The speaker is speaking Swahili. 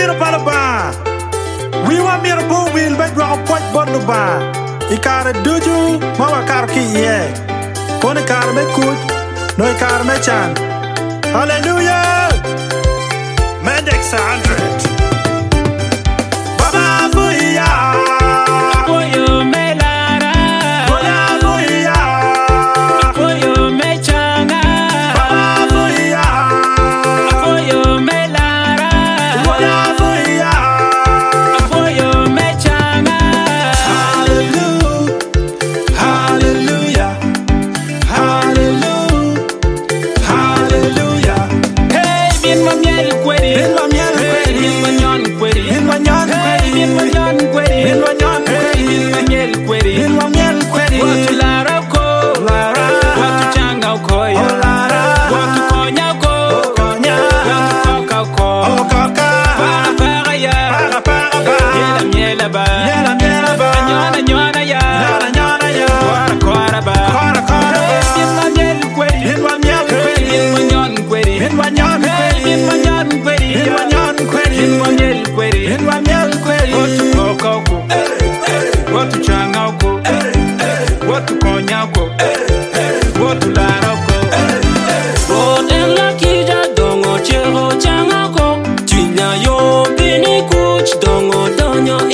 mira para ba. We want mira bo will bet wa pot bon no ba. Ikara duju mawa kar ki ye. Pone kar me kut no kar me chan. Hallelujah. Mendex 100. Baba buya. Apoyo me lara. Buya buya. Apoyo me changa. Baba buya. Apoyo me lara. Buya buya. Apoyo me changa. Hallelujah. Hallelujah. Hallelujah. Hallelujah. Hey, bien ma miel kweri. Bien ma miel kweri. Bien ma nyon kweri. Bien ma nyon kweri. Bien ma nyon kweri. Bien ma nyon kweri. Bien ma miel kweri. Bien ma miel kweri. Watu lara ko. Lara. Watu changa ko ya. Oh, lara. Watu konya ko. Konya. Watu koka ko. Oh, kaka. Para para ya. Para para ba. Miela miela ba. Miela miela ba. Nyona nyona ya. Nyona nyona ya. Kora kora ba. Kora kora ba. Bien ma miel kweri. Bien ma miel kweri. Bien ma nyon kweri. Bien ma nyon kweri. Bien ma nyon kweri. Bien ma nyon kweri. Bien ma miel kweri. Bien ma miel kweri. Watu koka ko. Watu changa ko. Watu konya ko. Watu lara ko. Boten la kija dongo chero changa ko. Tunya yo bini kuch dongo donyo